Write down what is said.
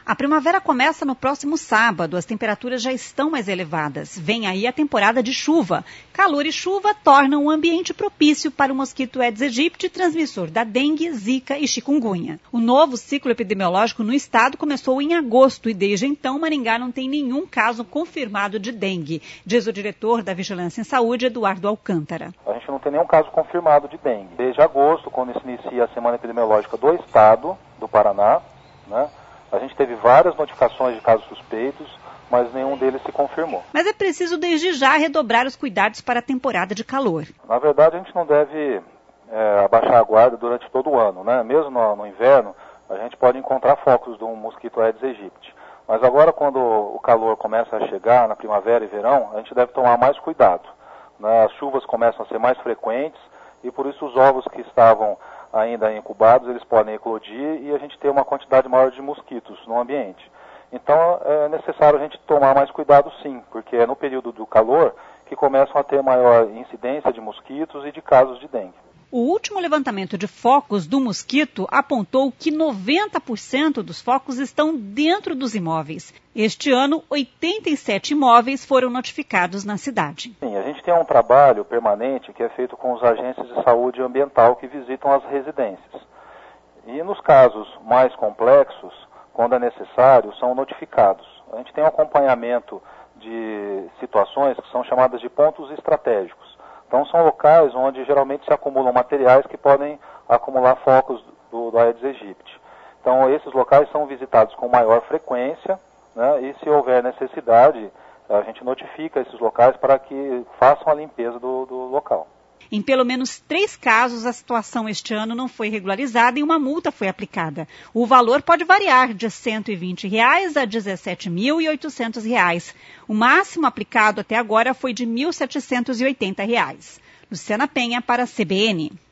A primavera começa no próximo sábado, as temperaturas já estão mais elevadas. Vem aí a temporada de chuva. Calor e chuva tornam o ambiente propício para o mosquito Aedes aegypti, transmissor da dengue, zika e chikungunya. O novo ciclo epidemiológico no estado começou em agosto e desde então Maringá não tem nenhum caso confirmado de dengue, diz o diretor da Vigilância em Saúde, Eduardo Alcântara. A gente não tem nenhum caso confirmado de dengue. Desde agosto, quando se inicia a semana epidemiológica do estado do Paraná, né? A gente teve várias notificações de casos suspeitos, mas nenhum deles se confirmou. Mas é preciso desde já redobrar os cuidados para a temporada de calor. Na verdade, a gente não deve abaixar a guarda durante todo o ano, né? Mesmo no inverno, a gente pode encontrar focos do mosquito Aedes aegypti. Mas agora, quando o calor começa a chegar, na primavera e verão, a gente deve tomar mais cuidado, né? As chuvas começam a ser mais frequentes e por isso os ovos que estavam ainda incubados, eles podem eclodir e a gente ter uma quantidade maior de mosquitos no ambiente. Então é necessário a gente tomar mais cuidado sim, porque é no período do calor que começam a ter maior incidência de mosquitos e de casos de dengue. O último levantamento de focos do mosquito apontou que 90% dos focos estão dentro dos imóveis. Este ano, 87 imóveis foram notificados na cidade. Sim, a gente tem um trabalho permanente que é feito com os agentes de saúde ambiental que visitam as residências. E nos casos mais complexos, quando é necessário, são notificados. A gente tem um acompanhamento de situações que são chamadas de pontos estratégicos. Então são locais onde geralmente se acumulam materiais que podem acumular focos do Aedes aegypti. Então esses locais são visitados com maior frequência, né, e se houver necessidade, a gente notifica esses locais para que façam a limpeza do local. Em pelo menos 3 casos, a situação este ano não foi regularizada e uma multa foi aplicada. O valor pode variar de R$ 120 a R$ 17.800. O máximo aplicado até agora foi de R$ 1.780. Luciana Penha para a CBN.